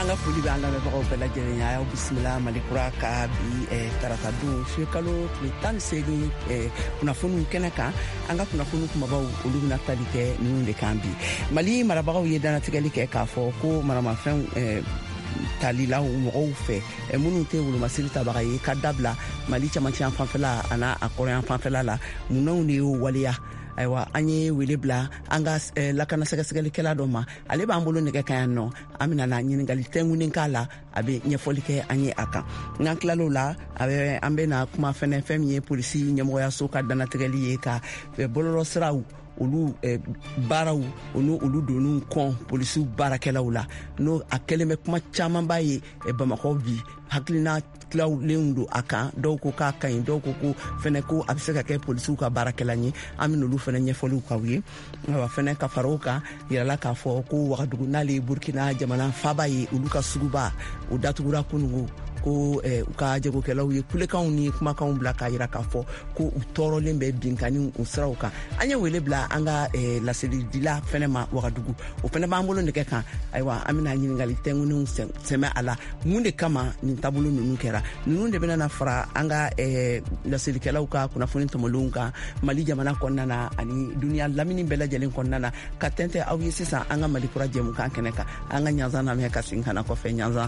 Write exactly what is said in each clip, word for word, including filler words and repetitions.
anga fuli ba la ba ba la jere ya bismillah malikura ka bi e tarata du shekalo tlitan segi e kuna funu kenaka anga kuna funu kuma ba ulu na talike nunde kambi mali maraba ye dana tigali ke ka fo ko marama fen e talila mo fe e munu te wulu masilita ba ye kadabla mali chama chama fanfela ana akoran fanfela la munu ne waliya aywa anye wilibla anga eh, lakana sagasagali kala doma ale ba ambolo ne ka no amina na nyin ngali tengu nin kala abe nyefolike anye aka ngankla lola abe ambe na kuma fene femye polisi nyamo ya soka dana tegali ye ka e boloro sraw olu eh, baraw onu olu donu kon polisi barakela ula no akeleme kuma chama baye e Bamako bi haklina klaw leundu aka doko ka kan doko ko fene ko abiseka ke polisi ka barakela ni amino lu fene nyefolu ka wi wa fene ka faroka yala ka fo ko wakadugu nali Burkina jamana fabaye ulu ka suguba o datugura kunungu ko eh, ka jego kelaw ye kule kan ni kuma kan bla ka yira ka fo ko utoro lembe binkani usrauka anya wele bla anga eh, la seli dila fene ma wakadugu o fene ba mbolo ndeke kan aywa amina nyi ngali tengu ni sema ala munde kama ni tabulu nunu kera nunu de bena na fara anga eh, la seli kelaw ka kuna foni tomolunga mali jamana konnana ani dunia lamini bela jelen konnana katente awi sisa anga mali kura jemu kan keneka anga nyanza na me kasinkana ko fe nyanza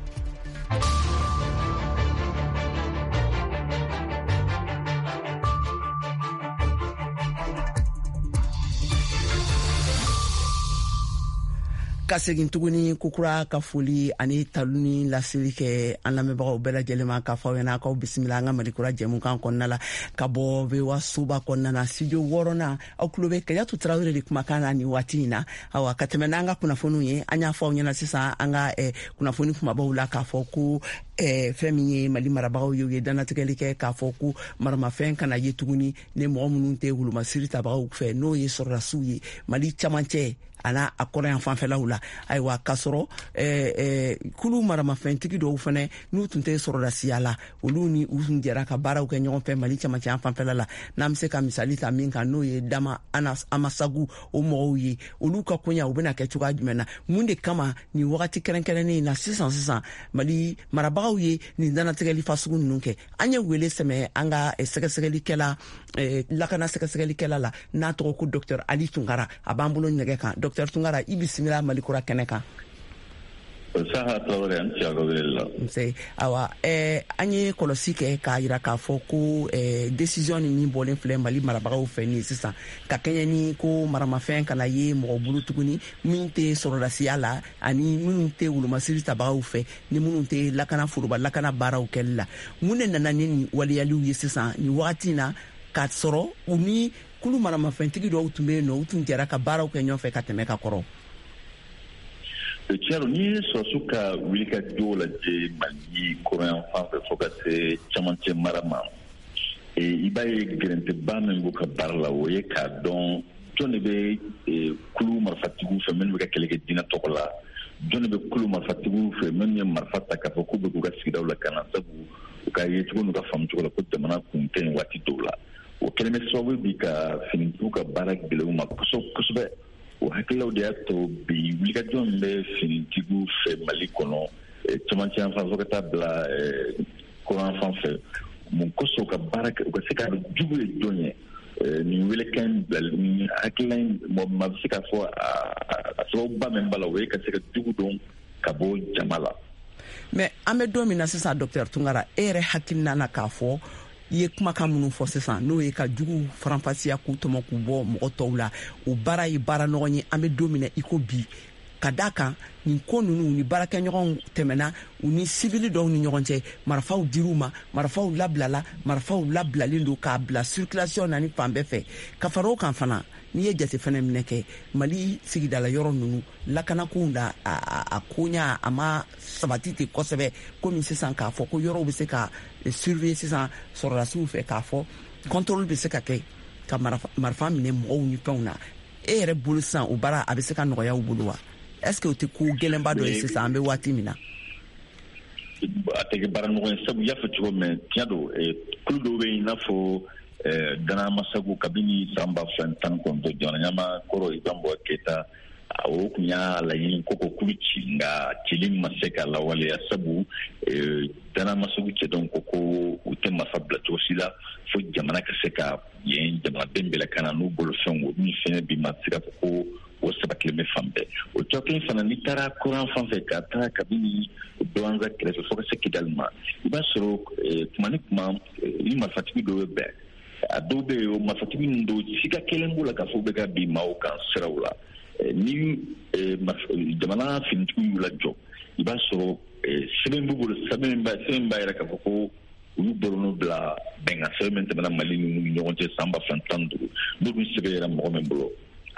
kasegin tuguni kukura ka foli ani taluni lasili ke an lamɛbagaw bɛɛ lajɛlen ma ka fɔ yana kaw bisimila an ka malikura jɛmu kan kɔnɔna la ka bɔ vewa suba kɔnɔna na studio wɔɔrɔnan aw tulo bɛ Kayatu Tarawele de kumakan na ni waati in na awa ka tɛmɛ n'an ka kunnafoniw ye an y'a fɔ aw ɲɛna sisan an ka eh, kunnafoni kumabaw la k'a fɔ ko eh, fɛn min ye Mali marabagaw ye u ye danatigɛli kɛ k'a fɔ ko maramafɛn kana ye tuguni ni mɔgɔ minnu tɛ wulumasiri tabagaw fɛ n'o ye sɔrɔdasiw ye Mali camancɛ ana akɔrɔ yan fanfɛlaw la ayiwa ka sɔrɔ eh, eh, kulu maramafɛntigi dɔw fɛnɛ n'u tun tɛ sɔrɔdasiya la olu ni u tun jɛra ka baaraw kɛ ɲɔgɔn fɛ Mali camancɛ yan fanfɛla la n'an bɛ se ka misali ta min kan n'o ye Dama Anas Amasagu o mɔgɔw ye olu ka koɲa u bɛna kɛ cogoya jumɛn na mun de kama nin wagati kɛrɛnkɛrɛnnen na sisan sisan Mali marabagaw ye nin danatigɛli fasugu ninnu kɛ an ye wele sɛmɛ an ka eh, sɛgɛsɛgɛlikɛla eh, lakana sɛgɛsɛgɛlikɛla la n'a tɔgɔ ko Docteur Ali Tunkara a b'an bolo nɛgɛ kan Docteur Tunkara i bisimila malikura kɛnɛ kan saha tawre an tiago wela mse awa eh anye kolosi ke ka yira ka fɔ ko eh decision ni bolen filɛ Mali marabagaw fɛ ni sisan ka kɛɲɛ ni ko maramafɛn kana ye mɔgɔ bulu tuguni min tɛ sɔrɔdasiya la ani minnu tɛ wulumasiri tabagaw fɛ ni minnu tɛ lakana foroba lakana baaraw kɛli la mun de nana ni nin waliyaliw ye sisan ni wagati na ka sɔrɔ u ni kulu maramafɛntigi dɔw tun bɛ yen nɔ u tun jɛra ka baaraw kɛ ɲɔgɔn fɛ ka tɛmɛ ka kɔrɔ Tiɲɛ ni sɔrɔsu ka wuli ka jo lajɛ Mali kɔrɔyan fan fɛ fo ka se camancɛ mara ma i b'a ye gɛrɛntɛba min b'u ka baara la o ye k'a dɔn jɔn de bɛ kulu marifatigiw fɛ minnu bɛ ka kɛlɛ kɛ diinɛ tɔgɔ la jɔn de bɛ kulu marifatigiw fɛ minnu ye marifa ta k'a fɔ k'u bɛ k'u ka sigidaw lakana sabu u ka ye cogo n'u ka faamu cogo la ko jamana kun tɛ yen waati dɔw la o kɛlen bɛ sababu bi ka finitigiw ka baara gɛlɛya u ma kosɛbɛ o hakililaw de y'a to bi wulikajɔ min bɛ finitigiw fɛ Mali kɔnɔ camancɛ yan fan fɛ ka taa bila kɔrɔn fan fɛ mun kosɔn u ka baara kɛ u ka se ka jugu ye jɔn ye nin welekan bila ni hakilila mɔgɔ ma bɛ se k'a fɔ a sababuba min b'a la o ye ka se ka jugu dɔn ka bɔ jama la. mais an bɛ don min na sisan Docteur Tunkara e yɛrɛ hakilina na k'a fɔ i ye kumakan minnu fɔ sisan n'o ye ka jugu faranfasiya k'u tɔmɔ k'u bɔ mɔgɔ tɔw la o baara ye baara ɲɔgɔn ye an bɛ don min na i ko bi ka d'a kan nin ko ninnu ni baarakɛɲɔgɔnw tɛmɛna u ni sibili dɔw ni ɲɔgɔn cɛ marifaw dir'u ma marifaw labilala marifaw labilalen don k'a bila circulation na ni fan bɛɛ fɛ ka fara o kan fana n'i ye jate fɛnɛ minɛ kɛ Mali sigidala yɔrɔ ninnu lakanakow la a koɲa a ma sabati ten kosɛbɛ komi sisan k'a fɔ ko yɔrɔw bɛ se ka surveiller sisan sɔrɔdasiw fɛ k'a fɔ contrôle bɛ se ka kɛ ka marifa minɛ mɔgɔw ni fɛnw na e yɛrɛ bolo sisan o baara a bɛ se ka nɔgɔya u bolo wa est-ce que o tɛ ko gɛlɛnba dɔ ye sisan an bɛ waati min na a tɛ kɛ baara nɔgɔ ye sabu i y'a fɔ cogo min tiɲɛ don kulu dɔw bɛ yen i n'a fɔ Dana Amasagu kabini san ba fila ni tan ni kɔnɔntɔn jamana ɲɛmaa kɔrɔ Ibrahim Boubacar Keita o tun y'a laɲini ko ko kulu ci nka cili ma se ka lawaleya sabu danamasagu cɛ dɔn ko ko u tɛ marifa bila cogo si la fo jamana ka se ka yen jamanaden bɛɛ kana n'u bolo fɛnw min fɛnɛ bi ma se ka fɔ ko o sabatilen bɛ fan bɛɛ o cɔkɛ fana n'i taara kuran fan fɛ ka taa kabini dɔwanza kɛrɛfɛ fo ka se kidali ma i b'a sɔrɔ kuma ni kuma ni marifatigi dɔw bɛ bɛn a dɔw bɛ yen o marifatigi ninnu dɔw sika kelen b'u la k'a fɔ bɛ ka bin maaw kan siraw la ni jamana finitigiw y'u lajɔ i b'a sɔrɔ sɛbɛn b'u bolo sɛbɛn b'a yɛrɛ k'a fɔ ko olu bɔrɔn'u bila bɛnkan sɛbɛn min tɛmɛna Mali ni ɲɔgɔn cɛ san ba fila tan ni duuru n'o dun sɛbɛn yɛrɛ mɔgɔ min bolo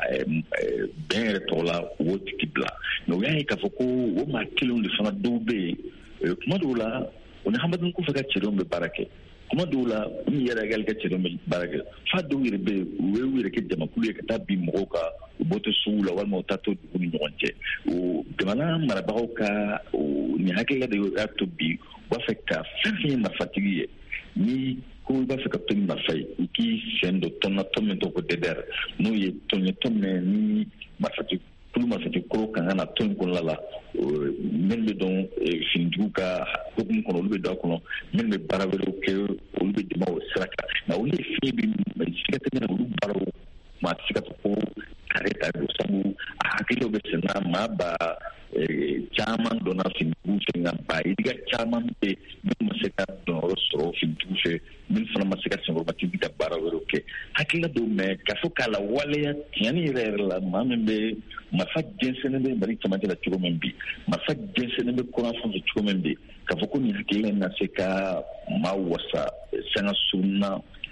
bɛn yɛrɛ tɔgɔ la o tigi bila mɛ o y'a ye k'a fɔ ko o maa kelenw de fana dɔw bɛ yen kuma dɔw la o ni hamaden kɔfɛ ka cɛdenw bɛ baara kɛ kuma dɔw la min yɛrɛ yɛrɛ ka cɛdenw bɛ baara kɛ fa dɔw yɛrɛ bɛ yen u ye u yɛrɛ kɛ jamakulu ye ka taa bin mɔgɔw ka u bɔ to sugu la walima u taa to dugu ni ɲɔgɔn cɛ o jamana marabagaw ka nin hakilila de y'a to bi u b'a fɛ ka fɛn fɛn ye marifatigi ye ni ko i b'a fɛ ka to ni marifa ye i k'i sen don tɔn na tɔn min tɔgɔ ko D D R n'o ye tɔn ye tɔn min ni marifatigi kulu marifatigi kɔrɔ kan ka na tɔn in kɔnɔna la minnu bɛ dɔn finitigiw ka hukumu kɔnɔ olu bɛ don a kɔnɔ minnu bɛ baara wɛrɛw kɛ olu bɛ dɛmɛ o sira kan nka olu ye fiɲɛ bi siga tɛ olu baaraw maa tɛ se ka fɔ ko kare ta don sabu a hakiliw bɛ senna maa ba caman dɔnna finitigiw fɛ nka ba yirika caman bɛ minnu ma se ka dɔnyɔrɔ sɔrɔ finitigiw fɛ minnu fana ma se ka senkɔrɔbatigi ka baara wɛrɛw kɛ hakilila dɔw mɛ k'a fɔ k'a la waleya tiɲɛni yɛrɛ yɛrɛ la maa min bɛ marifa jɛnsɛnnen bɛ Mali cɛmancɛ la cogo min bi marifa jɛnsɛnnen bɛ kuran fan fɛ cogo min bi k'a fɔ ko nin hakilila na se ka maa wasa sanga sunna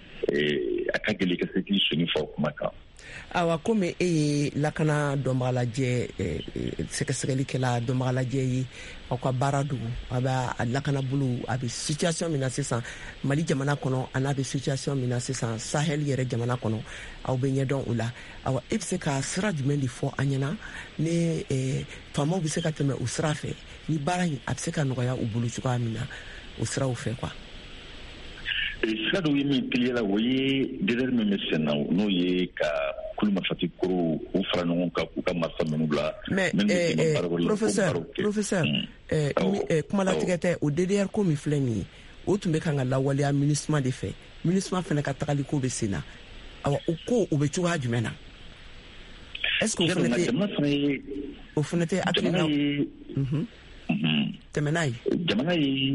a ka gɛlɛn ka se k'i soni fa o kuma kan. Awa komi e ye lakana dɔnbagalajɛ sɛgɛsɛgɛlikɛla dɔnbagalajɛ ye aw ka baara dugu a bɛ lakana bolo a bɛ situation min na sisan Mali jamana kɔnɔ a n'a bɛ situation min na sisan Sahel yɛrɛ jamana kɔnɔ aw bɛ ɲɛdɔn o la awa e bɛ se ka sira jumɛn de fɔ an ɲɛna ni faamaw bɛ se ka tɛmɛ o sira fɛ ni baara in a bɛ se ka nɔgɔya u bolo cogoya min na o siraw fɛ quoi. Sira dɔw ye min teliyala o ye D D R min bɛ sen na n'o ye ka kulu marifatigi kɔrɔw k'u fara ɲɔgɔn kan k'u ka marifa minnu bila. mais professeur professeur kumalatigɛ tɛ o D D R ko min filɛ nin ye o tun bɛ kan ka lawaleya MINUSMA de fɛ MINUSMA fana ka tagali ko bɛ sen na awa o ko o bɛ cogoya jumɛn na est ce que o fana tɛ o fana tɛ hakilina tɛmɛna ye jamana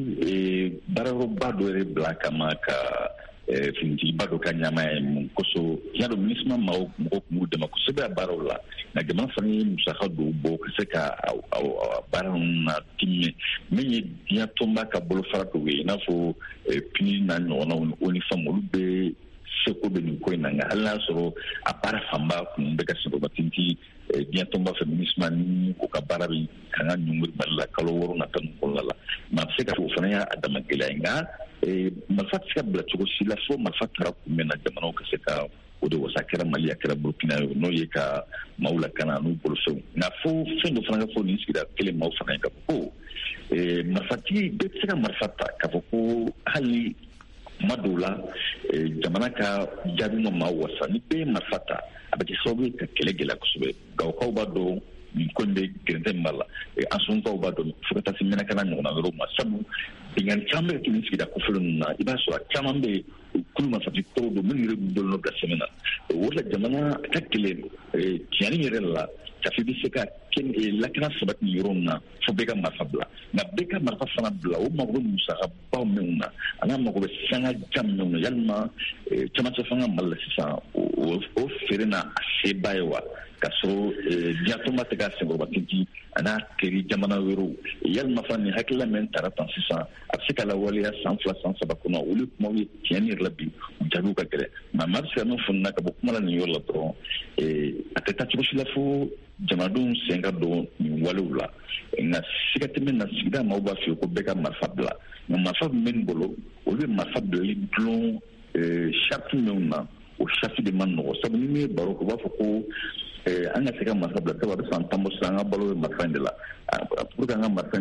ye baarayɔrɔba dɔ yɛrɛ bila kama ka finitigiba dɔ ka ɲama ye mun kosɔn tiɲɛ don MINUSMA mɔgɔw tun b'u dɛmɛ kosɛbɛ a baaraw la nka jamana fana ye musaka dɔw bɔ ka se ka baara ninnu na timiya min ye diɲɛ tɔnba ka bolofara dɔw ye i n'a fɔ P N U D n'a ɲɔgɔnnaw o ni fɛn olu bɛ seko bɛ nin ko in na nka hali n'a sɔrɔ a baara fanba kun bɛ ka senkɔrɔbatigi diɲɛ tɔnba fɛ MINUSMA ni o ka baara bɛ kan ka ɲɔngiri Mali la kalo wɔɔrɔ nata ninnu kɔnɔna la mɛ a bɛ se ka fɔ o fana y'a dama gɛlɛya nka marifa tɛ se ka bila cogo si la fo marifa taara kunbɛn na jamanaw ka se ka o de wasa kɛra Mali a kɛra Burukina ye n'o ye ka maaw lakana n'u bolofɛnw nka fo fɛn dɔ fana ka fɔ nin sigida kelen maaw fana ye ka fɔ ko marifatigi bɛɛ tɛ se ka marifa ta k'a fɔ ko hali kuma dɔw la jamana ka jaabi ma maa wasa ni bɛɛ ye marifa ta a bɛ kɛ sababu ye ka kɛlɛ gɛlɛya kosɛbɛ Gawukaw b'a dɔn nin ko in bɛ gɛrɛntɛ min b'a la Ansunukaw b'a dɔn fo ka taa se Mɛnakana ɲɔgɔnna yɔrɔw ma sabu binganni caman bɛ kɛ nin sigida kɔfɛla ninnu na i b'a sɔrɔ a caman bɛ kulu marifatigi kɔrɔw don minnu yɛrɛ b'u bolo bila sɛbɛn na o de la jamana ka gɛlɛn tiɲɛni yɛrɛ la kafe bɛ se ka lakana sabati yɔrɔ min na fo bɛɛ ka marifa bila nka bɛɛ ka marifa fana bila o mago bɛ musakabaw minnu na a n'a mago bɛ sanga jan minnu na yalima camancɛ fanga Mali la sisan o feere na a seba ye wa ka sɔrɔ diɲɛ tɔnba tɛ ka senkɔrɔbatigi a n'a teri jamana wɛrɛw yalima fana nin hakilila min taara tan sisan a bɛ se ka lawaleya san fila san saba kɔnɔ olu kumaw ye tiɲɛni yɛrɛ la bi u jaabiw ka gɛlɛn nka maa bɛ se ka min fɔ nin na ka bɔ kuma la nin yɔrɔ la dɔrɔn a tɛ taa cogo si la fo jamanadenw sen ka don nin walew la nka siga tɛ min na sigida maaw b'a fɔ ko bɛɛ ka marifa bila nka marifa min bɛ nin bolo olu ye marifa bilali dulon sariti minnu na o sariti de ma nɔgɔ sabu ni min ye baro kɛ u b'a fɔ ko an ka se ka marifa bila sabu a bɛ san tan bɔ sisan an ka balo bɛ marifa in de la pour que an ka marifa